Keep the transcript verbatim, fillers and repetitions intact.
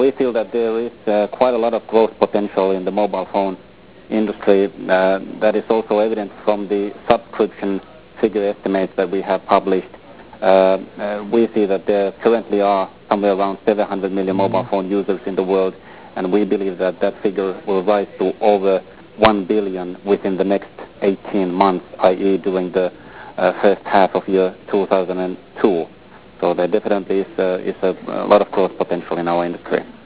We feel that there is uh, quite a lot of growth potential in the mobile phone industry. Uh, that is also evident from the subscription figure estimates that we have published. Uh, uh, we see that there currently are somewhere around seven hundred million mobile phone users in the world, and we believe that that figure will rise to over one billion within the next eighteen months, that is during the uh, first half of year two thousand two. So there definitely is, uh, is a, a lot of growth potential in our industry.